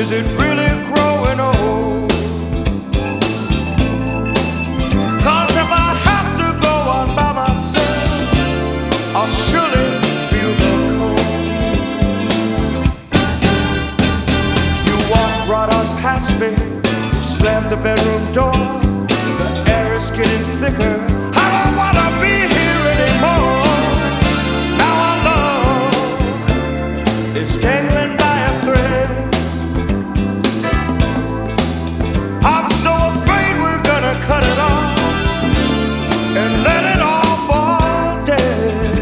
Is it really growing old? 'Cause if I have to go on by myself, I'll surely feel the cold. You walk right on past me, slam the bedroom door. The air is getting thicker. I don't wanna be here anymore. Now our love is dangling by a thread. I'm so afraid we're gonna cut it off and let it all fall dead.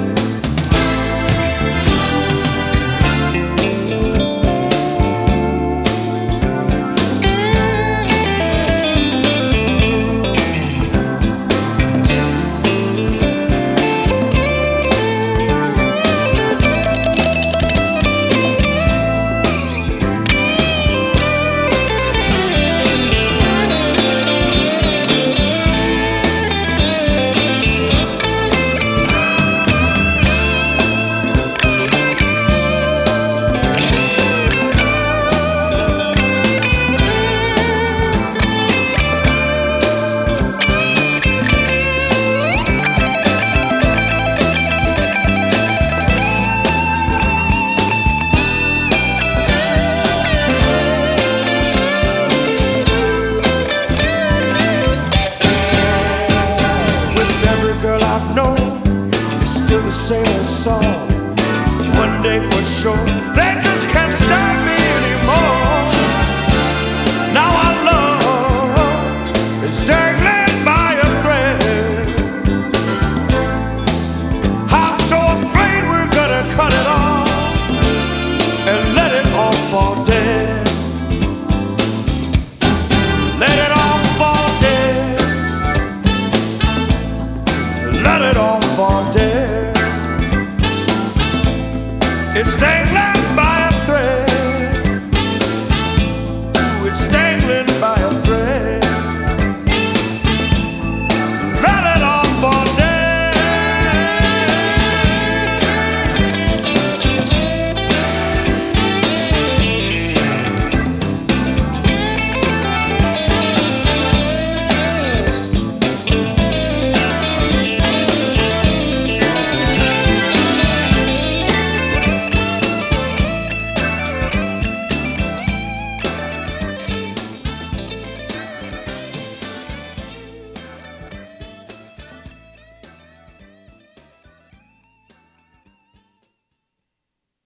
Still the same old song. One day for sure, they just can't stand me anymore. Now our love is dangling by a thread. I'm so afraid we're gonna cut it off and let it all fall dead. Let it all fall dead. Let it all fall dead. It's dangling by